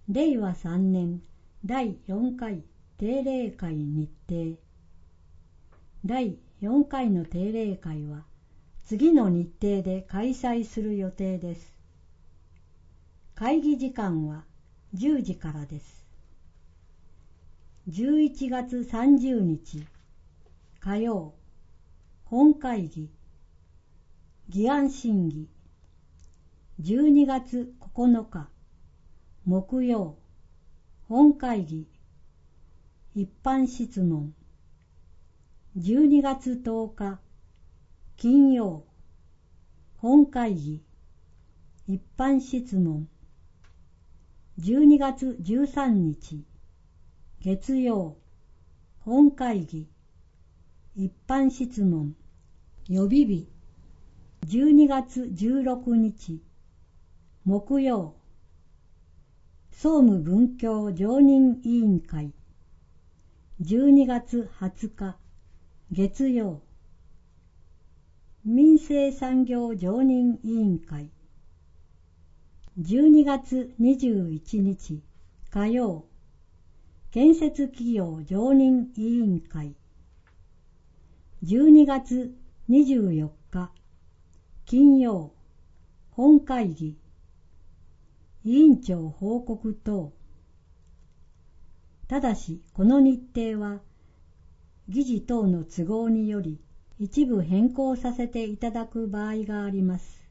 令和3年第4回定例会日程。第4回の定例会は次の日程で開催する予定です。会議時間は10時からです。11月30日火曜、本会議、議案審議。12月9日木曜、本会議、一般質問。12月10日金曜、本会議、一般質問。12月13日月曜、本会議、一般質問。予備日。12月16日木曜、総務文教常任委員会。12月20日月曜、民生産業常任委員会。12月21日火曜、建設企業常任委員会。12月24日金曜、本会議、委員長報告等。ただしこの日程は議事等の都合により一部変更させていただく場合があります。